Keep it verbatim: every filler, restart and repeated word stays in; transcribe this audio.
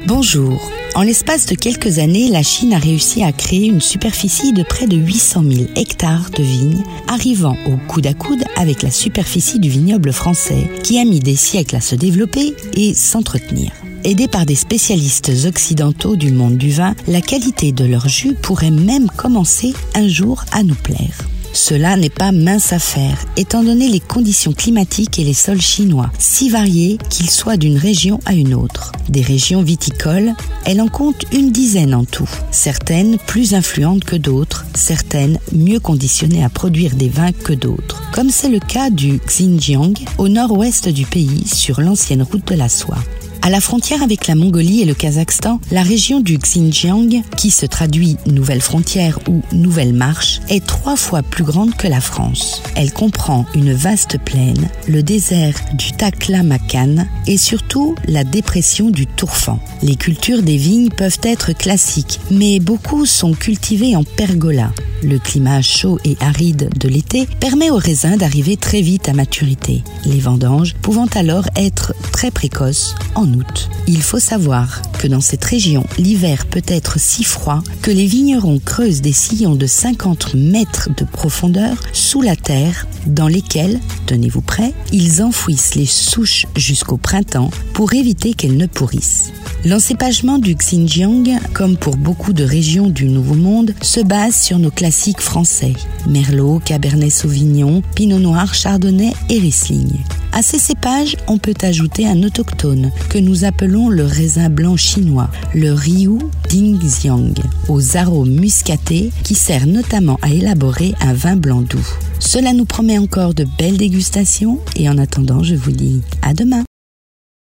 Bonjour. En l'espace de quelques années, la Chine a réussi à créer une superficie de près de huit cent mille hectares de vignes, arrivant au coude à coude avec la superficie du vignoble français, qui a mis des siècles à se développer et s'entretenir. Aidés par des spécialistes occidentaux du monde du vin, la qualité de leur jus pourrait même commencer un jour à nous plaire. Cela n'est pas mince affaire, étant donné les conditions climatiques et les sols chinois, si variés qu'ils soient d'une région à une autre. Des régions viticoles, elle en compte une dizaine en tout. Certaines plus influentes que d'autres, certaines mieux conditionnées à produire des vins que d'autres. Comme c'est le cas du Xinjiang, au nord-ouest du pays, sur l'ancienne route de la soie. À la frontière avec la Mongolie et le Kazakhstan, la région du Xinjiang, qui se traduit Nouvelle Frontière ou Nouvelle Marche, est trois fois plus grande que la France. Elle comprend une vaste plaine, le désert du Taklamakan et surtout la dépression du Tourfan. Les cultures des vignes peuvent être classiques, mais beaucoup sont cultivées en pergola. Le climat chaud et aride de l'été permet aux raisins d'arriver très vite à maturité, les vendanges pouvant alors être très précoces en août. Il faut savoir que dans cette région, l'hiver peut être si froid que les vignerons creusent des sillons de cinquante mètres de profondeur sous la terre dans lesquels, tenez-vous prêts, ils enfouissent les souches jusqu'au printemps pour éviter qu'elles ne pourrissent. L'encépagement du Xinjiang, comme pour beaucoup de régions du Nouveau Monde, se base sur nos classiques français, Merlot, Cabernet Sauvignon, Pinot Noir, Chardonnay et Riesling. À ces cépages, on peut ajouter un autochtone que nous appelons le raisin blanc chinois, le Riu Dingxiang, aux arômes muscatés qui sert notamment à élaborer un vin blanc doux. Cela nous promet encore de belles dégustations et en attendant, je vous dis à demain.